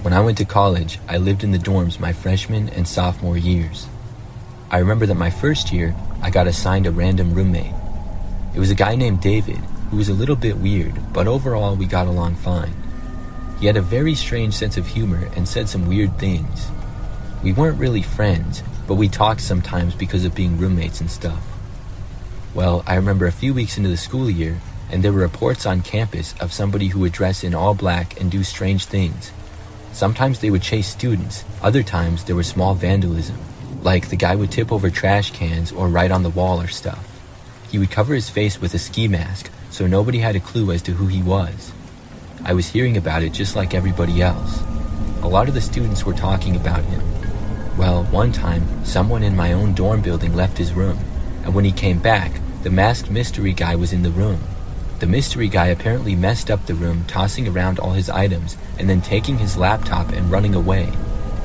When I went to college, I lived in the dorms my freshman and sophomore years. I remember that my first year, I got assigned a random roommate. It was a guy named David, who was a little bit weird, but overall we got along fine. He had a very strange sense of humor and said some weird things. We weren't really friends, but we talked sometimes because of being roommates and stuff. Well, I remember a few weeks into the school year, and there were reports on campus of somebody who would dress in all black and do strange things. Sometimes they would chase students, other times there was small vandalism, like the guy would tip over trash cans or write on the wall or stuff. He would cover his face with a ski mask, so nobody had a clue as to who he was. I was hearing about it just like everybody else. A lot of the students were talking about him. Well, one time, someone in my own dorm building left his room, and when he came back, the masked mystery guy was in the room. The mystery guy apparently messed up the room, tossing around all his items, and then taking his laptop and running away.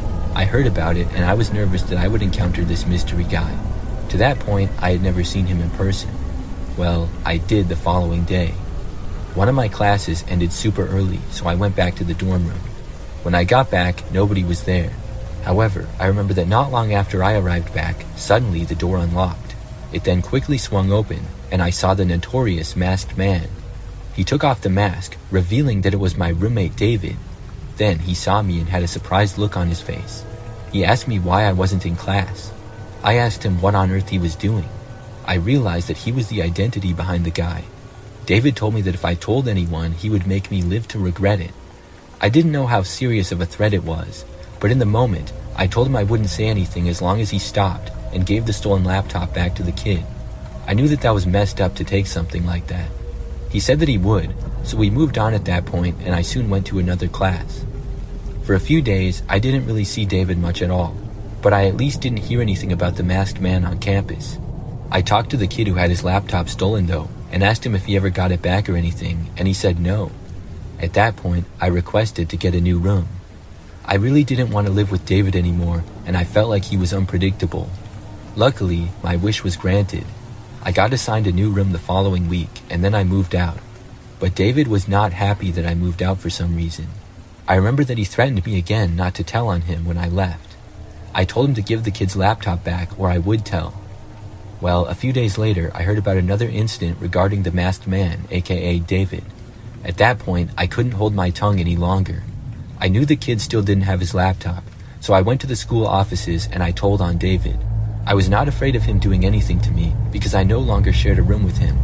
I heard about it, and I was nervous that I would encounter this mystery guy. To that point, I had never seen him in person. Well, I did the following day. One of my classes ended super early, so I went back to the dorm room. When I got back, nobody was there. However, I remember that not long after I arrived back, suddenly the door unlocked. It then quickly swung open, and I saw the notorious masked man. He took off the mask, revealing that it was my roommate David. Then he saw me and had a surprised look on his face. He asked me why I wasn't in class. I asked him what on earth he was doing. I realized that he was the identity behind the guy. David told me that if I told anyone, he would make me live to regret it. I didn't know how serious of a threat it was, but in the moment, I told him I wouldn't say anything as long as he stopped and gave the stolen laptop back to the kid. I knew that was messed up to take something like that. He said that he would, so we moved on at that point, and I soon went to another class. For a few days, I didn't really see David much at all, but I at least didn't hear anything about the masked man on campus. I talked to the kid who had his laptop stolen though, and asked him if he ever got it back or anything, and he said no. At that point, I requested to get a new room. I really didn't want to live with David anymore, and I felt like he was unpredictable. Luckily, my wish was granted. I got assigned a new room the following week, and then I moved out. But David was not happy that I moved out for some reason. I remember that he threatened me again not to tell on him when I left. I told him to give the kid's laptop back or I would tell. Well, a few days later, I heard about another incident regarding the masked man, aka David. At that point, I couldn't hold my tongue any longer. I knew the kid still didn't have his laptop, so I went to the school offices and I told on David. I was not afraid of him doing anything to me because I no longer shared a room with him.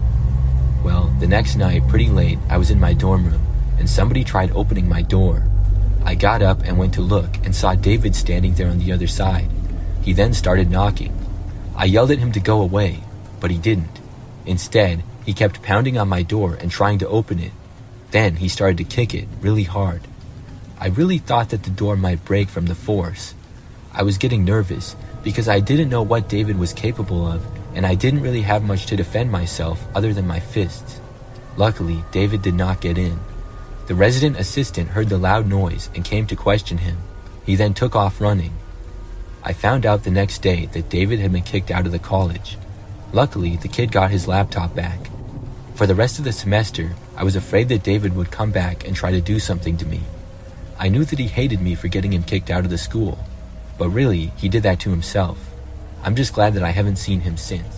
Well, the next night, pretty late, I was in my dorm room and somebody tried opening my door. I got up and went to look and saw David standing there on the other side. He then started knocking. I yelled at him to go away, but he didn't. Instead, he kept pounding on my door and trying to open it. Then he started to kick it really hard. I really thought that the door might break from the force. I was getting nervous because I didn't know what David was capable of, and I didn't really have much to defend myself other than my fists. Luckily, David did not get in. The resident assistant heard the loud noise and came to question him. He then took off running. I found out the next day that David had been kicked out of the college. Luckily, the kid got his laptop back. For the rest of the semester, I was afraid that David would come back and try to do something to me. I knew that he hated me for getting him kicked out of the school, but really, he did that to himself. I'm just glad that I haven't seen him since.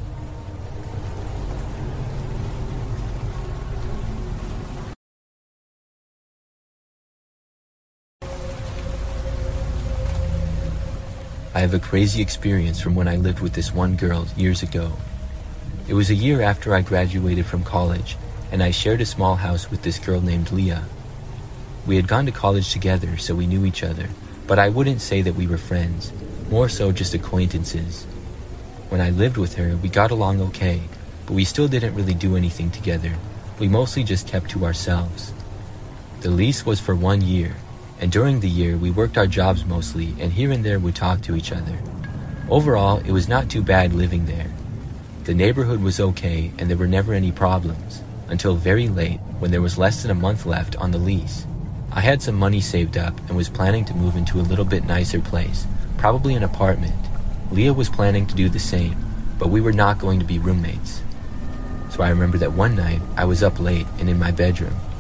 I have a crazy experience from when I lived with this one girl years ago. It was a year after I graduated from college, and I shared a small house with this girl named Leah. We had gone to college together, so we knew each other, but I wouldn't say that we were friends, more so just acquaintances. When I lived with her, we got along okay, but we still didn't really do anything together. We mostly just kept to ourselves. The lease was for 1 year, and during the year we worked our jobs mostly, and here and there would talk to each other. Overall, it was not too bad living there. The neighborhood was okay, and there were never any problems, until very late when there was less than a month left on the lease. I had some money saved up and was planning to move into a little bit nicer place, probably an apartment. Leah was planning to do the same, but we were not going to be roommates. So I remember that one night I was up late and in my bedroom.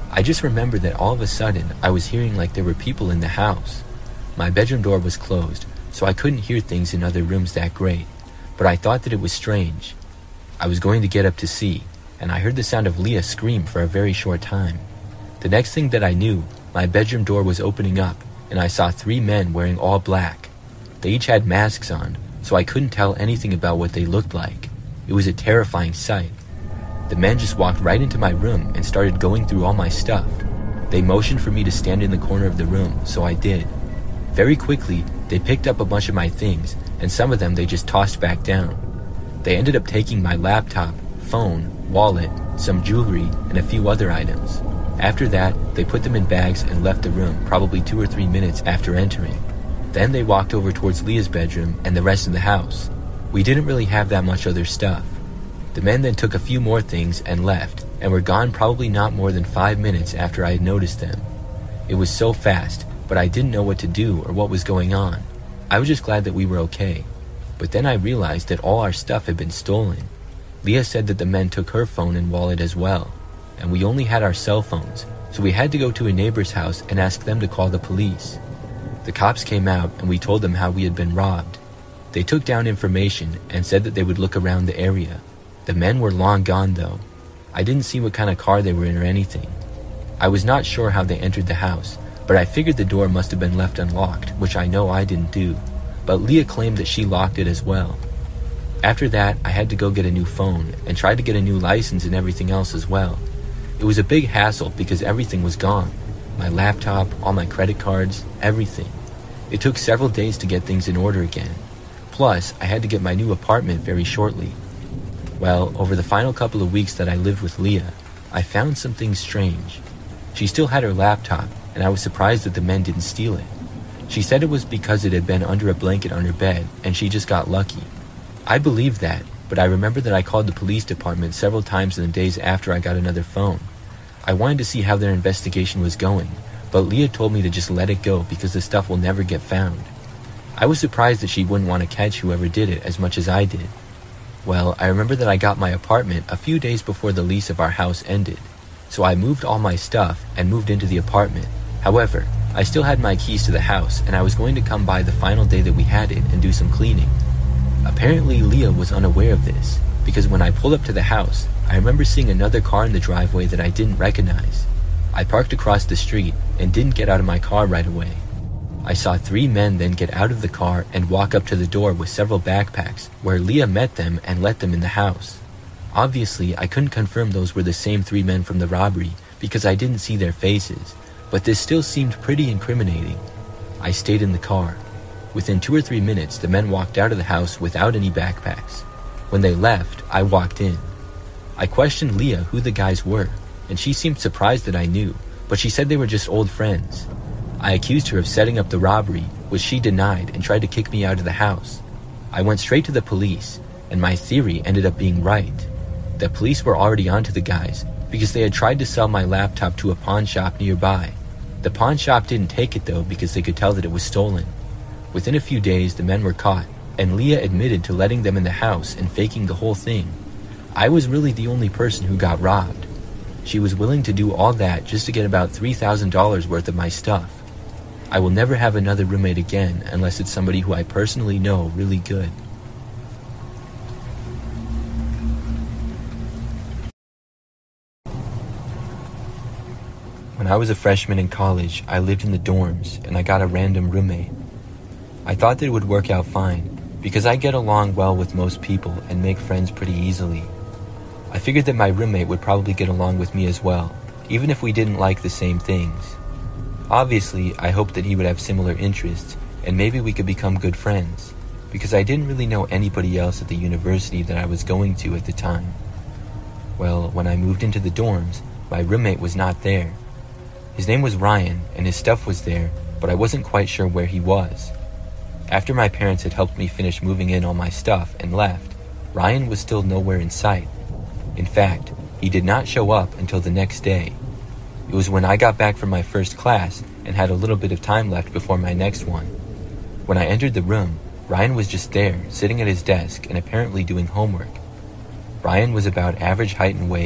I just remember that all of a sudden I was hearing like there were people in the house. My bedroom door was closed, so I couldn't hear things in other rooms that great, but I thought that it was strange. I was going to get up to see, and I heard the sound of Leah scream for a very short time. The next thing that I knew, my bedroom door was opening up, and I saw 3 men wearing all black. They each had masks on, so I couldn't tell anything about what they looked like. It was a terrifying sight. The men just walked right into my room and started going through all my stuff. They motioned for me to stand in the corner of the room, so I did. Very quickly, they picked up a bunch of my things, and some of them they just tossed back down. They ended up taking my laptop, phone, wallet, some jewelry, and a few other items. After that, they put them in bags and left the room probably 2 or 3 minutes after entering. Then they walked over towards Leah's bedroom and the rest of the house. We didn't really have that much other stuff. The men then took a few more things and left, and were gone probably not more than 5 minutes after I had noticed them. It was so fast, but I didn't know what to do or what was going on. I was just glad that we were okay. But then I realized that all our stuff had been stolen. Leah said that the men took her phone and wallet as well, and we only had our cell phones, so we had to go to a neighbor's house and ask them to call the police. The cops came out and we told them how we had been robbed. They took down information and said that they would look around the area. The men were long gone though. I didn't see what kind of car they were in or anything. I was not sure how they entered the house, but I figured the door must have been left unlocked, which I know I didn't do. But Leah claimed that she locked it as well. After that, I had to go get a new phone and tried to get a new license and everything else as well. It was a big hassle because everything was gone. My laptop, all my credit cards, everything. It took several days to get things in order again. Plus, I had to get my new apartment very shortly. Well, over the final couple of weeks that I lived with Leah, I found something strange. She still had her laptop, and I was surprised that the men didn't steal it. She said it was because it had been under a blanket on her bed, and she just got lucky. I believed that, but I remember that I called the police department several times in the days after I got another phone. I wanted to see how their investigation was going, but Leah told me to just let it go because the stuff will never get found. I was surprised that she wouldn't want to catch whoever did it as much as I did. Well, I remember that I got my apartment a few days before the lease of our house ended, so I moved all my stuff and moved into the apartment. However, I still had my keys to the house, and I was going to come by the final day that we had it and do some cleaning. Apparently, Leah was unaware of this, because when I pulled up to the house, I remember seeing another car in the driveway that I didn't recognize. I parked across the street and didn't get out of my car right away. I saw 3 men then get out of the car and walk up to the door with several backpacks, where Leah met them and let them in the house. Obviously, I couldn't confirm those were the same 3 men from the robbery because I didn't see their faces, but this still seemed pretty incriminating. I stayed in the car. Within 2 or 3 minutes, the men walked out of the house without any backpacks. When they left, I walked in. I questioned Leah who the guys were, and she seemed surprised that I knew, but she said they were just old friends. I accused her of setting up the robbery, which she denied and tried to kick me out of the house. I went straight to the police, and my theory ended up being right. The police were already onto the guys because they had tried to sell my laptop to a pawn shop nearby. The pawn shop didn't take it though because they could tell that it was stolen. Within a few days, the men were caught, and Leah admitted to letting them in the house and faking the whole thing. I was really the only person who got robbed. She was willing to do all that just to get about $3,000 worth of my stuff. I will never have another roommate again unless it's somebody who I personally know really good. When I was a freshman in college, I lived in the dorms and I got a random roommate. I thought that it would work out fine because I get along well with most people and make friends pretty easily. I figured that my roommate would probably get along with me as well, even if we didn't like the same things. Obviously, I hoped that he would have similar interests, and maybe we could become good friends, because I didn't really know anybody else at the university that I was going to at the time. Well, when I moved into the dorms, my roommate was not there. His name was Ryan, and his stuff was there, but I wasn't quite sure where he was. After my parents had helped me finish moving in all my stuff and left, Ryan was still nowhere in sight. In fact, he did not show up until the next day. It was when I got back from my first class and had a little bit of time left before my next one. When I entered the room, Ryan was just there, sitting at his desk and apparently doing homework. Ryan was about average height and weight,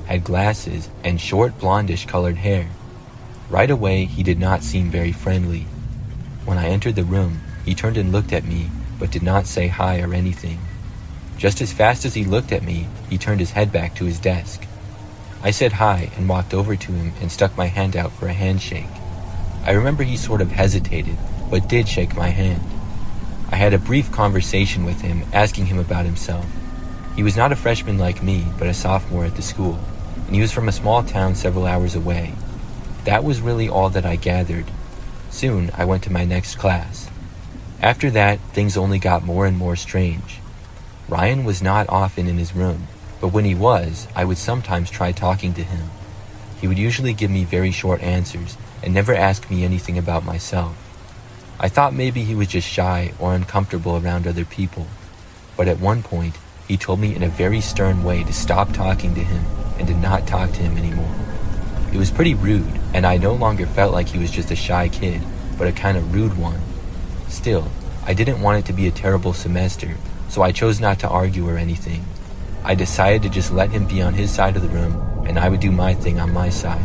had glasses, and short blondish-colored hair. Right away, he did not seem very friendly. When I entered the room, he turned and looked at me, but did not say hi or anything. Just as fast as he looked at me, he turned his head back to his desk. I said hi and walked over to him and stuck my hand out for a handshake. I remember he sort of hesitated, but did shake my hand. I had a brief conversation with him, asking him about himself. He was not a freshman like me, but a sophomore at the school, and he was from a small town several hours away. That was really all that I gathered. Soon, I went to my next class. After that, things only got more and more strange. Ryan was not often in his room, but when he was, I would sometimes try talking to him. He would usually give me very short answers and never ask me anything about myself. I thought maybe he was just shy or uncomfortable around other people, but at one point, he told me in a very stern way to stop talking to him and to not talk to him anymore. It was pretty rude, and I no longer felt like he was just a shy kid, but a kind of rude one. Still, I didn't want it to be a terrible semester, so I chose not to argue or anything. I decided to just let him be on his side of the room, and I would do my thing on my side.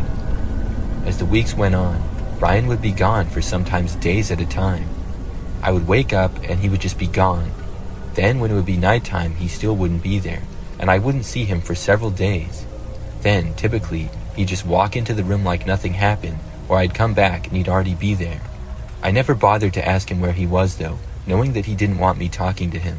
As the weeks went on, Ryan would be gone for sometimes days at a time. I would wake up and he would just be gone. Then when it would be nighttime, he still wouldn't be there, and I wouldn't see him for several days. Then, typically, he'd just walk into the room like nothing happened, or I'd come back and he'd already be there. I never bothered to ask him where he was though, knowing that he didn't want me talking to him.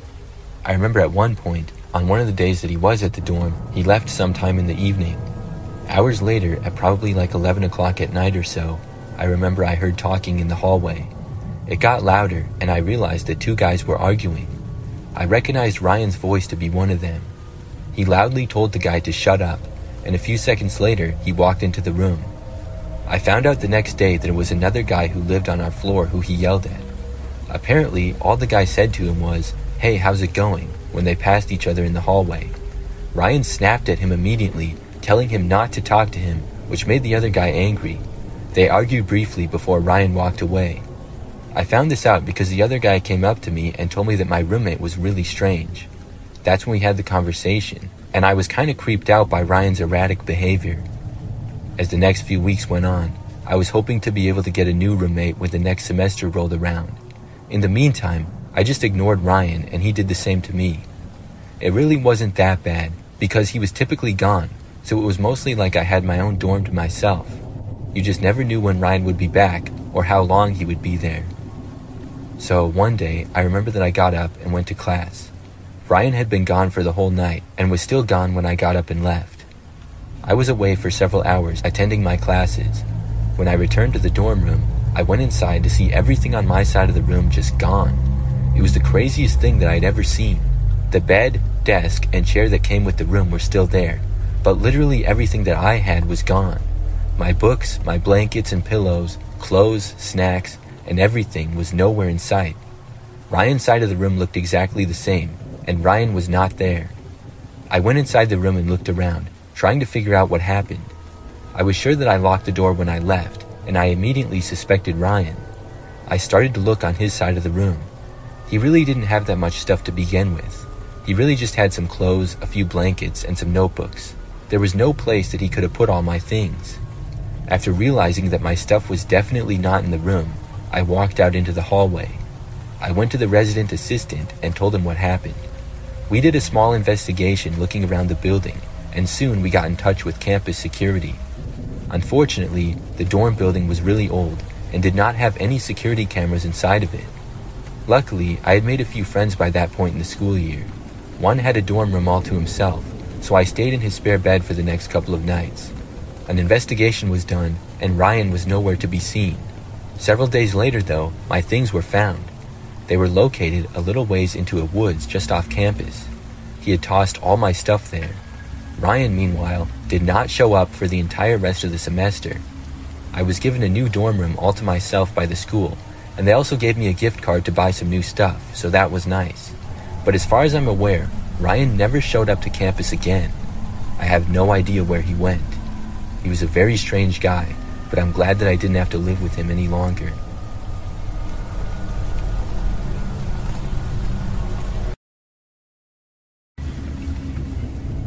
I remember at one point, on one of the days that he was at the dorm, he left sometime in the evening. Hours later, at probably like 11 o'clock at night or so, I remember I heard talking in the hallway. It got louder, and I realized that two guys were arguing. I recognized Ryan's voice to be one of them. He loudly told the guy to shut up, and a few seconds later, he walked into the room. I found out the next day that it was another guy who lived on our floor who he yelled at. Apparently, all the guy said to him was, "Hey, how's it going?" when they passed each other in the hallway. Ryan snapped at him immediately, telling him not to talk to him, which made the other guy angry. They argued briefly before Ryan walked away. I found this out because the other guy came up to me and told me that my roommate was really strange. That's when we had the conversation, and I was kind of creeped out by Ryan's erratic behavior. As the next few weeks went on, I was hoping to be able to get a new roommate when the next semester rolled around. In the meantime, I just ignored Ryan and he did the same to me. It really wasn't that bad because he was typically gone, so it was mostly like I had my own dorm to myself. You just never knew when Ryan would be back or how long he would be there. So one day, I remember that I got up and went to class. Ryan had been gone for the whole night and was still gone when I got up and left. I was away for several hours attending my classes. When I returned to the dorm room, I went inside to see everything on my side of the room just gone. It was the craziest thing that I'd ever seen. The bed, desk, and chair that came with the room were still there, but literally everything that I had was gone. My books, my blankets and pillows, clothes, snacks, and everything was nowhere in sight. Ryan's side of the room looked exactly the same, and Ryan was not there. I went inside the room and looked around, trying to figure out what happened. I was sure that I locked the door when I left, and I immediately suspected Ryan. I started to look on his side of the room. He really didn't have that much stuff to begin with. He really just had some clothes, a few blankets, and some notebooks. There was no place that he could have put all my things. After realizing that my stuff was definitely not in the room, I walked out into the hallway. I went to the resident assistant and told him what happened. We did a small investigation looking around the building, and soon we got in touch with campus security. Unfortunately, the dorm building was really old and did not have any security cameras inside of it. Luckily, I had made a few friends by that point in the school year. One had a dorm room all to himself, so I stayed in his spare bed for the next couple of nights. An investigation was done, and Ryan was nowhere to be seen. Several days later, though, my things were found. They were located a little ways into a woods just off campus. He had tossed all my stuff there. Ryan, meanwhile, did not show up for the entire rest of the semester. I was given a new dorm room all to myself by the school, and they also gave me a gift card to buy some new stuff, so that was nice. But as far as I'm aware, Ryan never showed up to campus again. I have no idea where he went. He was a very strange guy, but I'm glad that I didn't have to live with him any longer.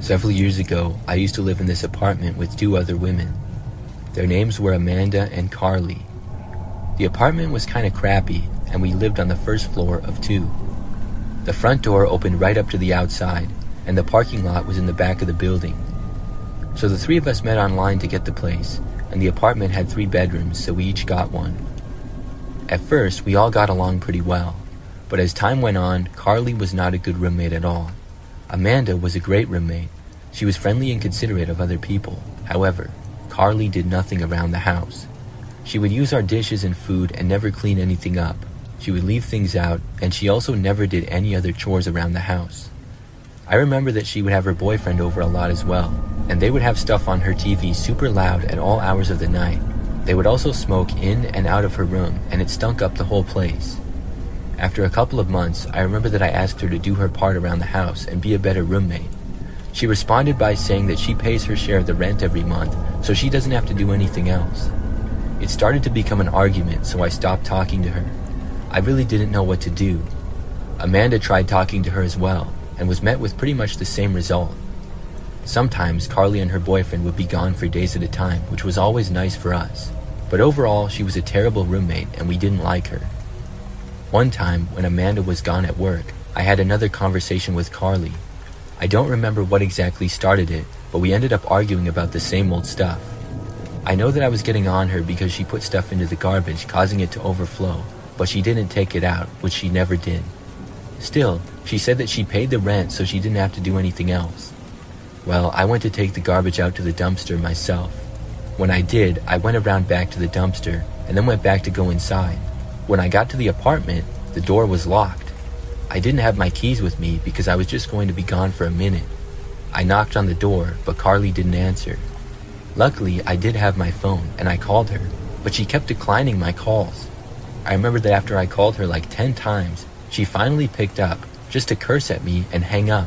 Several years ago, I used to live in this apartment with 2 other women. Their names were Amanda and Carly. The apartment was kind of crappy, and we lived on the first floor of 2. The front door opened right up to the outside, and the parking lot was in the back of the building. So the 3 of us met online to get the place, and the apartment had 3 bedrooms, so we each got one. At first, we all got along pretty well, but as time went on, Carly was not a good roommate at all. Amanda was a great roommate. She was friendly and considerate of other people. However, Carly did nothing around the house. She would use our dishes and food and never clean anything up. She would leave things out, and she also never did any other chores around the house. I remember that she would have her boyfriend over a lot as well, and they would have stuff on her TV super loud at all hours of the night. They would also smoke in and out of her room, and it stunk up the whole place. After a couple of months, I remember that I asked her to do her part around the house and be a better roommate. She responded by saying that she pays her share of the rent every month, so she doesn't have to do anything else. It started to become an argument, so I stopped talking to her. I really didn't know what to do. Amanda tried talking to her as well, and was met with pretty much the same result. Sometimes Carly and her boyfriend would be gone for days at a time, which was always nice for us. But overall, she was a terrible roommate, and we didn't like her. One time, when Amanda was gone at work, I had another conversation with Carly. I don't remember what exactly started it, but we ended up arguing about the same old stuff. I know that I was getting on her because she put stuff into the garbage, causing it to overflow, but she didn't take it out, which she never did. Still, she said that she paid the rent so she didn't have to do anything else. Well, I went to take the garbage out to the dumpster myself. When I did, I went around back to the dumpster, and then went back to go inside. When I got to the apartment, the door was locked. I didn't have my keys with me because I was just going to be gone for a minute. I knocked on the door, but Carly didn't answer. Luckily, I did have my phone, and I called her, but she kept declining my calls. I remember that after I called her like 10 times, she finally picked up, just to curse at me and hang up.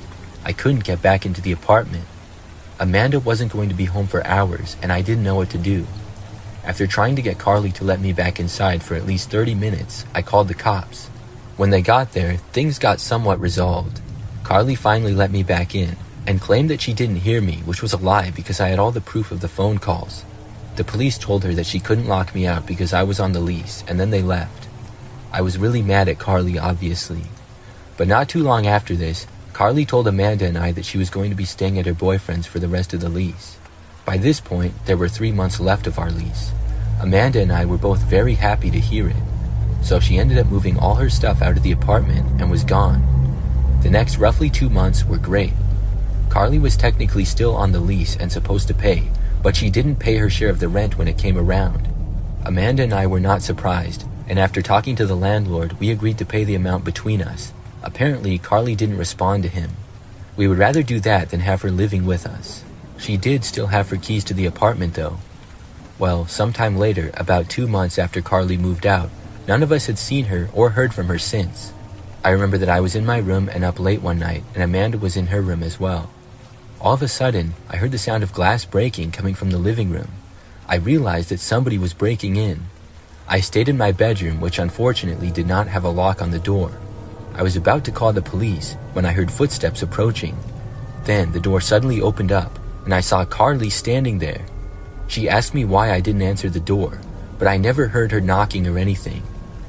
I couldn't get back into the apartment. Amanda wasn't going to be home for hours, and I didn't know what to do. After trying to get Carly to let me back inside for at least 30 minutes, I called the cops. When they got there, things got somewhat resolved. Carly finally let me back in, and claimed that she didn't hear me, which was a lie because I had all the proof of the phone calls. The police told her that she couldn't lock me out because I was on the lease, and then they left. I was really mad at Carly, obviously. But not too long after this, Carly told Amanda and I that she was going to be staying at her boyfriend's for the rest of the lease. By this point, there were 3 months left of our lease. Amanda and I were both very happy to hear it. So she ended up moving all her stuff out of the apartment and was gone. The next roughly 2 months were great. Carly was technically still on the lease and supposed to pay, but she didn't pay her share of the rent when it came around. Amanda and I were not surprised, and after talking to the landlord, we agreed to pay the amount between us. Apparently, Carly didn't respond to him. We would rather do that than have her living with us. She did still have her keys to the apartment though. Well, sometime later, about 2 months after Carly moved out, none of us had seen her or heard from her since. I remember that I was in my room and up late one night, and Amanda was in her room as well. All of a sudden, I heard the sound of glass breaking coming from the living room. I realized that somebody was breaking in. I stayed in my bedroom, which unfortunately did not have a lock on the door. I was about to call the police when I heard footsteps approaching. Then the door suddenly opened up, and I saw Carly standing there. She asked me why I didn't answer the door, but I never heard her knocking or anything.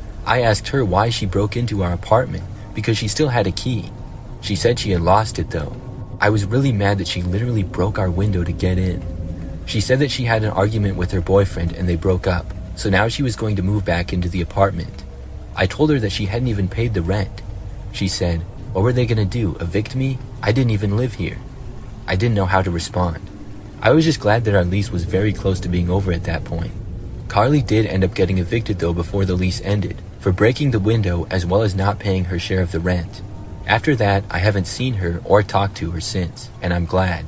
I asked her why she broke into our apartment, because she still had a key. She said she had lost it though. I was really mad that she literally broke our window to get in. She said that she had an argument with her boyfriend and they broke up, so now she was going to move back into the apartment. I told her that she hadn't even paid the rent. She said, "What were they gonna do, evict me? I didn't even live here." I didn't know how to respond. I was just glad that our lease was very close to being over at that point. Carly did end up getting evicted though before the lease ended, for breaking the window as well as not paying her share of the rent. After that, I haven't seen her or talked to her since, and I'm glad.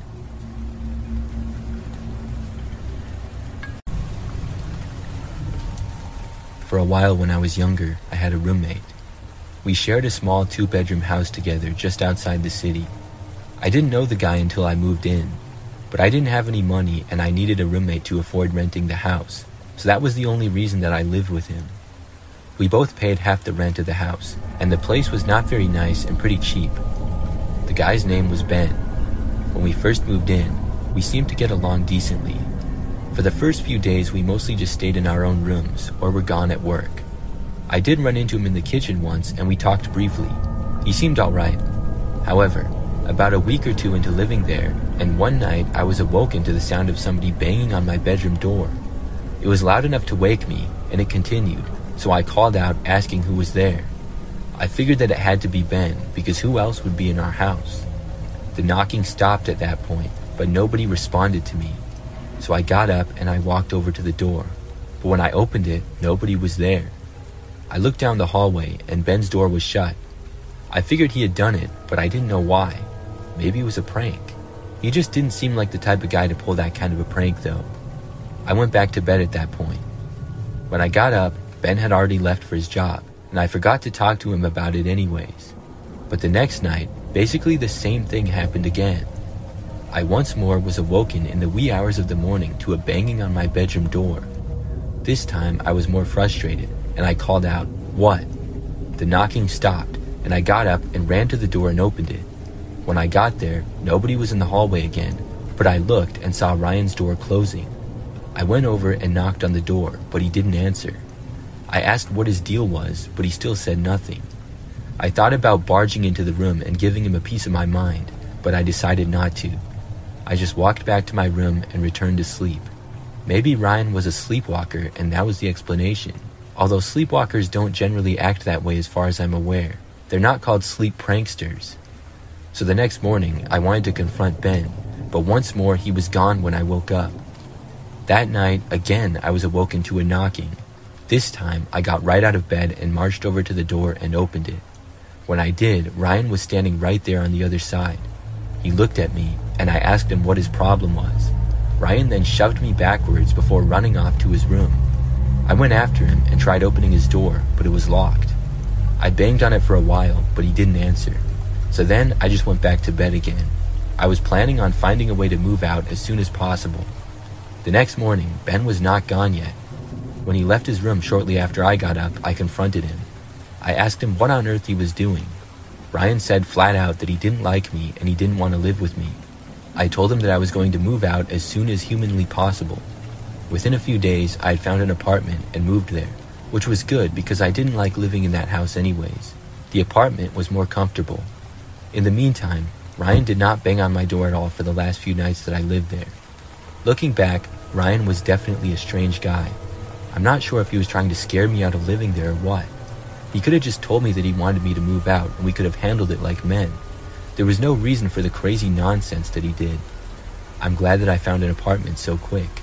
For a while when I was younger, I had a roommate. We shared a small 2-bedroom house together just outside the city. I didn't know the guy until I moved in, but I didn't have any money and I needed a roommate to afford renting the house, so that was the only reason that I lived with him. We both paid half the rent of the house, and the place was not very nice and pretty cheap. The guy's name was Ben. When we first moved in, we seemed to get along decently. For the first few days, we mostly just stayed in our own rooms or were gone at work. I did run into him in the kitchen once and we talked briefly. He seemed alright. However, about a week or two into living there, and one night I was awoken to the sound of somebody banging on my bedroom door. It was loud enough to wake me, and it continued, so I called out asking who was there. I figured that it had to be Ben, because who else would be in our house? The knocking stopped at that point, but nobody responded to me. So I got up and I walked over to the door, but when I opened it, nobody was there. I looked down the hallway and Ben's door was shut. I figured he had done it, but I didn't know why. Maybe it was a prank. He just didn't seem like the type of guy to pull that kind of a prank though. I went back to bed at that point. When I got up, Ben had already left for his job, and I forgot to talk to him about it anyways. But the next night, basically the same thing happened again. I once more was awoken in the wee hours of the morning to a banging on my bedroom door. This time I was more frustrated, and I called out, "What?" The knocking stopped, and I got up and ran to the door and opened it. When I got there, nobody was in the hallway again, but I looked and saw Ryan's door closing. I went over and knocked on the door, but he didn't answer. I asked what his deal was, but he still said nothing. I thought about barging into the room and giving him a piece of my mind, but I decided not to. I just walked back to my room and returned to sleep. Maybe Ryan was a sleepwalker and that was the explanation. Although sleepwalkers don't generally act that way as far as I'm aware. They're not called sleep pranksters. So the next morning, I wanted to confront Ben, but once more he was gone when I woke up. That night, again, I was awoken to a knocking. This time, I got right out of bed and marched over to the door and opened it. When I did, Ryan was standing right there on the other side. He looked at me, and I asked him what his problem was. Ryan then shoved me backwards before running off to his room. I went after him and tried opening his door, but it was locked. I banged on it for a while, but he didn't answer. So then I just went back to bed again. I was planning on finding a way to move out as soon as possible. The next morning, Ben was not gone yet. When he left his room shortly after I got up, I confronted him. I asked him what on earth he was doing. Ryan said flat out that he didn't like me and he didn't want to live with me. I told him that I was going to move out as soon as humanly possible. Within a few days, I had found an apartment and moved there, which was good because I didn't like living in that house anyways. The apartment was more comfortable. In the meantime, Ryan did not bang on my door at all for the last few nights that I lived there. Looking back, Ryan was definitely a strange guy. I'm not sure if he was trying to scare me out of living there or what. He could have just told me that he wanted me to move out and we could have handled it like men. There was no reason for the crazy nonsense that he did. I'm glad that I found an apartment so quick.